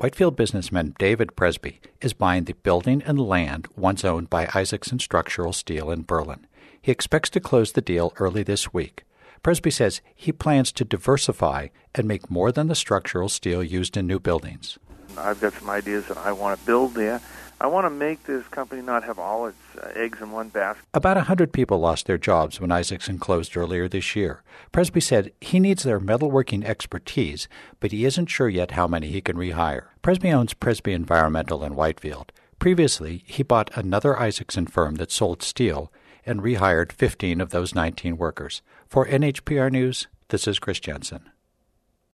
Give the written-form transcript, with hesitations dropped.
Whitefield businessman David Presby is buying the building and land once owned by Isaacson Structural Steel in Berlin. He expects to close the deal early this week. Presby says he plans to diversify and make more than the structural steel used in new buildings. I've got some ideas that I want to build there. I want to make this company not have all its eggs in one basket. About 100 people lost their jobs when Isaacson closed earlier this year. Presby said he needs their metalworking expertise, but he isn't sure yet how many he can rehire. Presby owns Presby Environmental in Whitefield. Previously, he bought another Isaacson firm that sold steel and rehired 15 of those 19 workers. For NHPR News, this is Chris Jensen.